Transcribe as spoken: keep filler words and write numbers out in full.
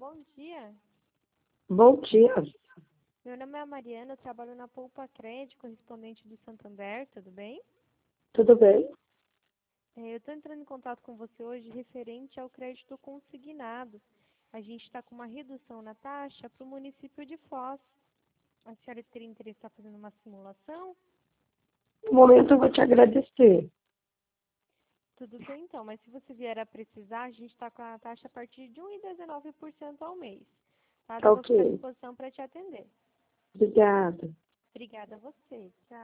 bom dia. Bom dia, Meu nome é Mariana, eu trabalho na Poupa Crédito, correspondente do Santander, tudo bem? tudo bem? É, eu estou entrando em contato com você hoje referente ao crédito consignado. A gente está com uma redução na taxa para o município de Foz. A senhora teria interesse em estar fazendo uma simulação? No momento eu vou te agradecer. Tudo bem então, mas se você vier a precisar, a gente está com a taxa a partir de um vírgula dezenove por cento ao mês. Tá? Daí eu vou ficar à Ok, disposição para te atender. obrigada. Obrigada a você. Tchau.